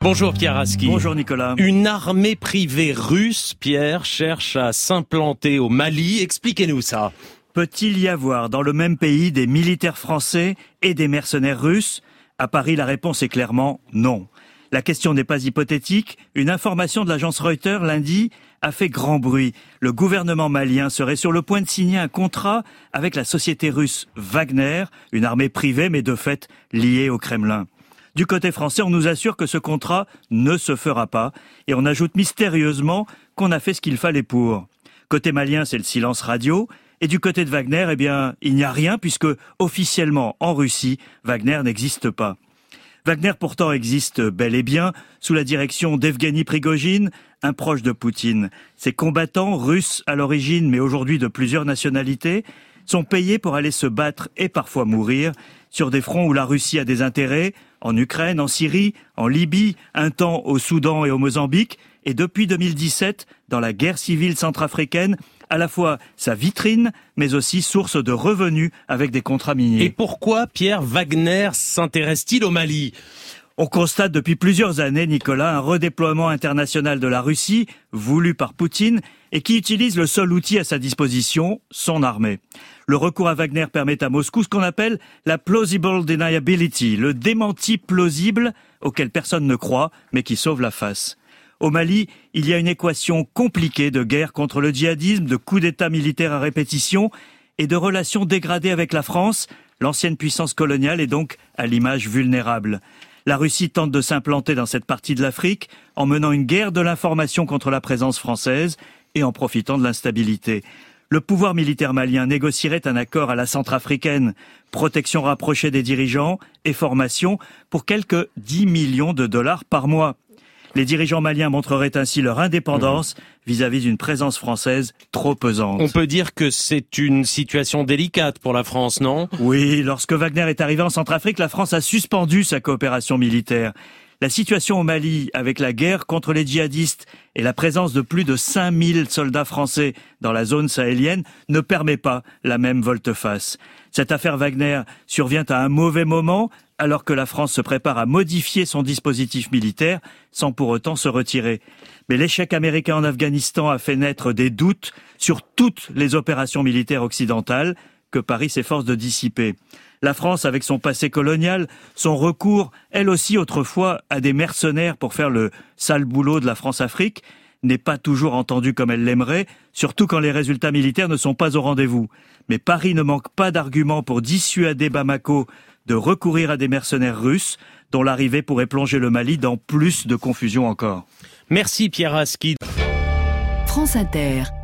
Bonjour Pierre Aski. Bonjour Nicolas. Une armée privée russe, Pierre, cherche à s'implanter au Mali. Expliquez-nous ça. Peut-il y avoir dans le même pays des militaires français et des mercenaires russes ? À Paris, la réponse est clairement non. La question n'est pas hypothétique. Une information de l'agence Reuters lundi a fait grand bruit. Le gouvernement malien serait sur le point de signer un contrat avec la société russe Wagner, une armée privée mais de fait liée au Kremlin. Du côté français, on nous assure que ce contrat ne se fera pas et on ajoute mystérieusement qu'on a fait ce qu'il fallait pour. Côté malien, c'est le silence radio et du côté de Wagner, il n'y a rien puisque officiellement en Russie, Wagner n'existe pas. Wagner pourtant existe bel et bien sous la direction d'Evgeny Prigojine, un proche de Poutine. Ces combattants russes à l'origine mais aujourd'hui de plusieurs nationalités sont payés pour aller se battre et parfois mourir sur des fronts où la Russie a des intérêts, en Ukraine, en Syrie, en Libye, un temps au Soudan et au Mozambique, et depuis 2017, dans la guerre civile centrafricaine, à la fois sa vitrine, mais aussi source de revenus avec des contrats miniers. Et pourquoi Pierre Wagner s'intéresse-t-il au Mali ? On constate depuis plusieurs années, Nicolas, un redéploiement international de la Russie, voulu par Poutine, et qui utilise le seul outil à sa disposition, son armée. Le recours à Wagner permet à Moscou ce qu'on appelle la plausible deniability, le démenti plausible auquel personne ne croit, mais qui sauve la face. Au Mali, il y a une équation compliquée de guerre contre le djihadisme, de coups d'État militaires à répétition et de relations dégradées avec la France, l'ancienne puissance coloniale et donc à l'image vulnérable. La Russie tente de s'implanter dans cette partie de l'Afrique en menant une guerre de l'information contre la présence française et en profitant de l'instabilité. Le pouvoir militaire malien négocierait un accord à la centrafricaine, protection rapprochée des dirigeants et formation pour quelques 10 millions de dollars par mois. Les dirigeants maliens montreraient ainsi leur indépendance vis-à-vis d'une présence française trop pesante. On peut dire que c'est une situation délicate pour la France, non ? Oui, lorsque Wagner est arrivé en Centrafrique, la France a suspendu sa coopération militaire. La situation au Mali, avec la guerre contre les djihadistes et la présence de plus de 5000 soldats français dans la zone sahélienne, ne permet pas la même volte-face. Cette affaire Wagner survient à un mauvais moment, alors que la France se prépare à modifier son dispositif militaire sans pour autant se retirer. Mais l'échec américain en Afghanistan a fait naître des doutes sur toutes les opérations militaires occidentales que Paris s'efforce de dissiper. La France, avec son passé colonial, son recours, elle aussi autrefois, à des mercenaires pour faire le sale boulot de la France-Afrique, n'est pas toujours entendue comme elle l'aimerait, surtout quand les résultats militaires ne sont pas au rendez-vous. Mais Paris ne manque pas d'arguments pour dissuader Bamako de recourir à des mercenaires russes, dont l'arrivée pourrait plonger le Mali dans plus de confusion encore. Merci Pierre Aski. France Inter.